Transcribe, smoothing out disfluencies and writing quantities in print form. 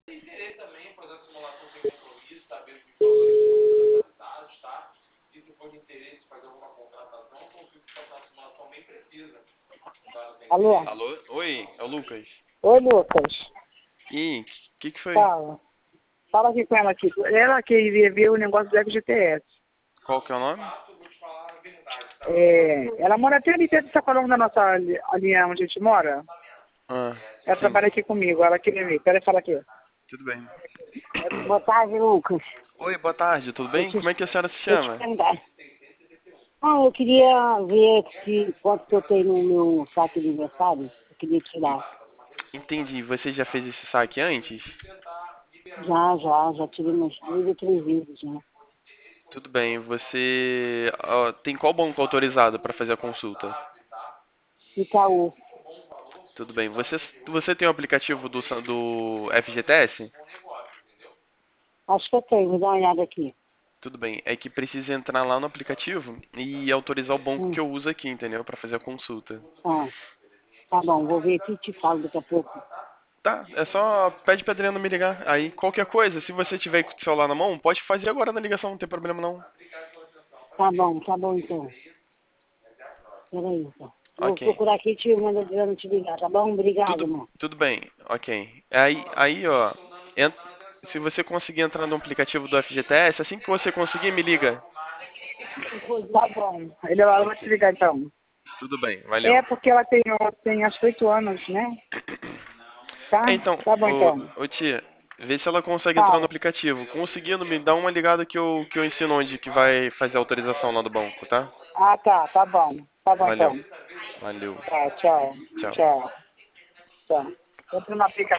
Alô? Alô? Oi, é o Lucas. Oi, Lucas. E que foi? Fala. Fala aqui com ela aqui. Ela queria ver o negócio do FGTS. Qual que é o nome? Ela mora até ali perto do Sacolão da nossa ali onde a gente mora. Ah, Ela sim, trabalha aqui comigo. Ela queria ver. Peraí, fala aqui. tudo bem. Boa tarde, Lucas. Oi, boa tarde, tudo bem? Como é que a senhora se Deixa eu chama? te perguntar. Eu queria ver se quanto que eu tenho no meu saque de aniversário. Eu queria tirar. Entendi, você já fez esse saque antes? Já tirei umas 2 ou 3 vezes já. Tudo bem, você tem qual banco autorizado para fazer a consulta? Itaú. Tudo bem, você tem o aplicativo do FGTS? Acho que eu tenho, vou dar uma olhada aqui. Tudo bem, é que precisa entrar lá no aplicativo e autorizar o banco que eu uso aqui, entendeu? Para fazer a consulta. Tá bom, vou ver aqui e te falo daqui a pouco. Tá, é só pede pra Adriano me ligar. Aí qualquer coisa, se você tiver com o celular na mão, pode fazer agora na ligação, não tem problema não. Tá bom então. Peraí, então. Vou Ok. procurar aqui e te mando dizendo te ligar, tá bom? Obrigado, Tudo, irmão. tudo bem, ok. Aí ó, se você conseguir entrar no aplicativo do FGTS, assim que você conseguir, me liga. Tá bom. Ela vai te Ok. ligar então. Tudo bem, valeu. É porque ela tem acho que 8 anos, né? Tá? Então, Tá bom então. ô tia, vê se ela consegue entrar no Fala. aplicativo. Conseguindo, me dá uma ligada que eu ensino onde que vai fazer a autorização lá do banco, tá? Ah, tá. Tá bom. Tá bom Valeu, então. valeu, Tá, tchau. tchau. Tchau. Tchau. Entra no aplicativo.